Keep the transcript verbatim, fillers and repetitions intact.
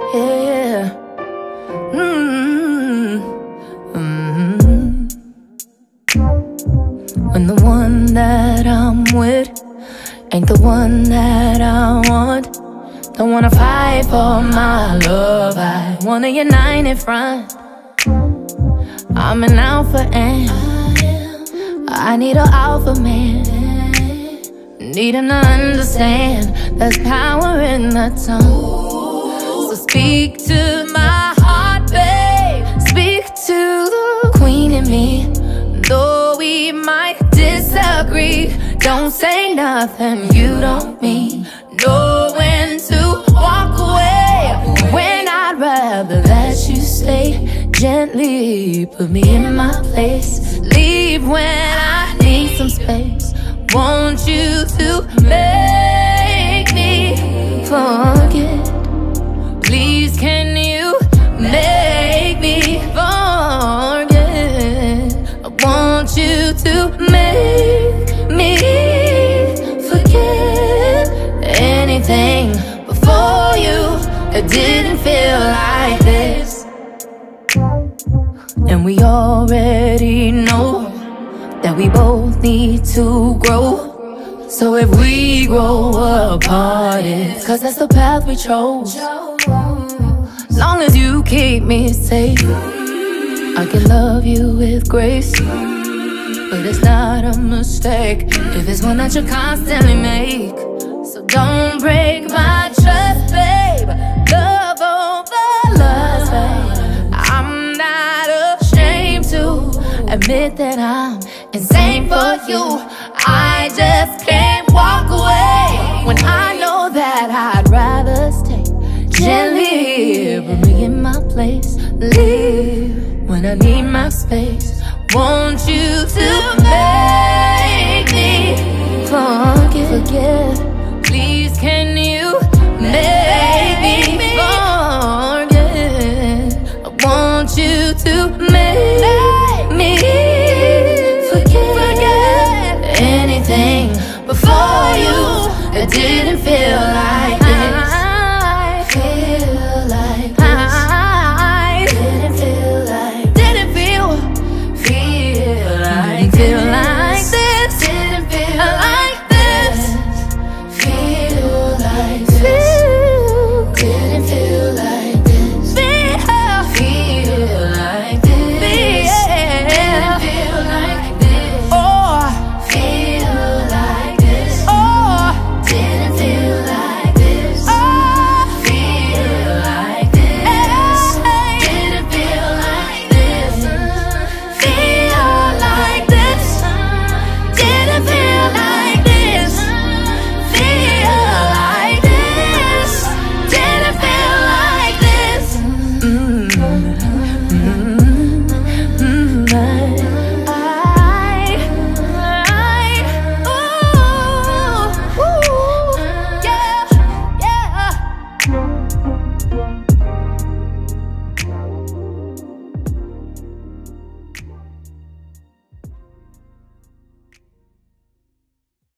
yeah. Mm-hmm. Mm-hmm. When the one that I'm with ain't the one that I want, don't wanna fight for my love, I wanna unite in front. I'm an alpha and I need an alpha man. Need him to understand there's power in the tongue. So speak to my heart, babe. Speak to the queen in me. Though we might disagree, don't say nothing you don't mean. Know when to walk away, when I'd rather that you stay. Gently put me in my place. Leave when I need some space. Want you to make me forget. Please can you make me forget? I want you to make me forget anything before you that didn't feel like this. And we already know that we both need to grow. So if we grow apart, it's cause that's the path we chose. Long as you keep me safe, I can love you with grace. But it's not a mistake if it's one that you constantly make. So don't break my trust, babe. Love over lust, babe. I'm not ashamed to admit that I'm insane for you. I just can't walk away when I know that I'd rather stay. Gently put me in my place. Leave when I need my space. Want you to make me forget, forget